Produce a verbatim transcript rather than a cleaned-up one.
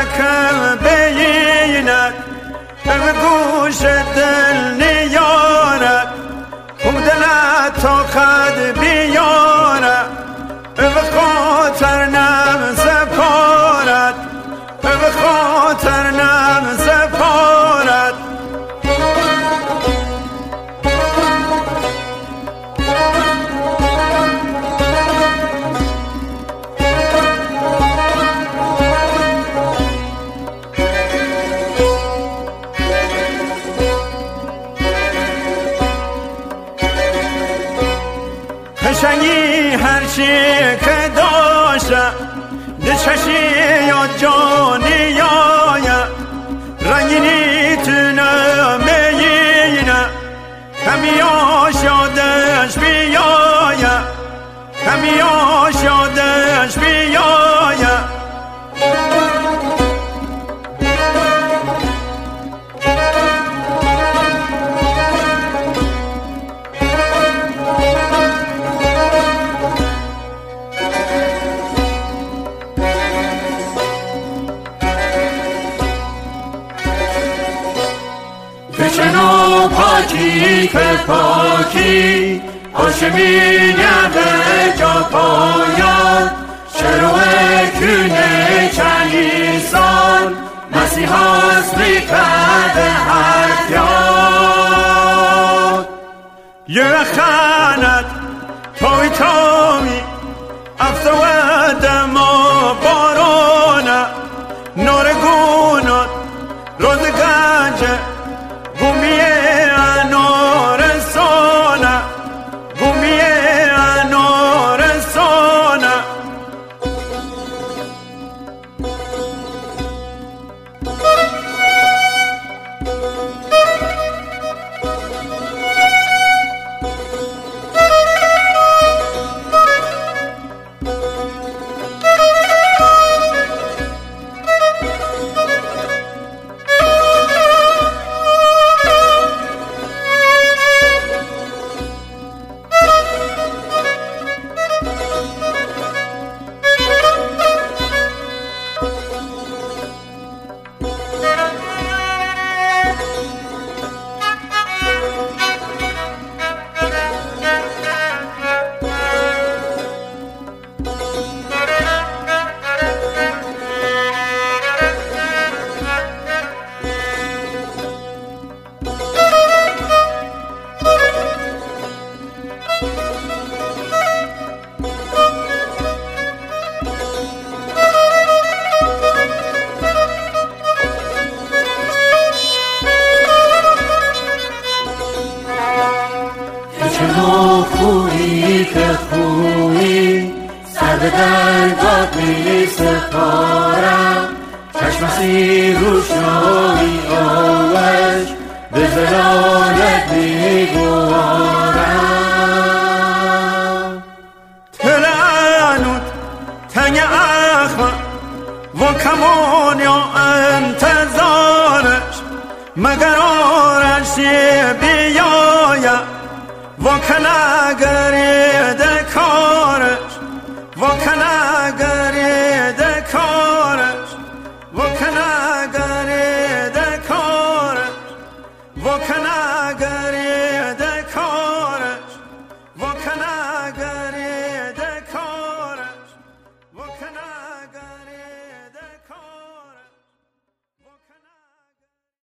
که بیند به گوش دل نیارد خم دلت تا خد بیارد به خاطر نم سپارد به خاطر نم سپارد قشنگی هرچی که داشتم ده چشی یا جانی آیم رنگینی تونه میینه همی آشادش بیایم همی آشادش بیایم چنو پاکی که پاکی آشمینه به جا پاید شروع کنه چنیسان مسیح هست بیکرده هر یاد یه خاند توی توی افته و دما بارانه نور گونات روز گنجه گومیه انار سانه گومیه انار سانه چنو خویی که خویی سر به درگاه می سپارم چشم سی روشنایی آوش به زلالت می گوارم تلعنود تنگ اخمه و کمان یا انتظارش مگر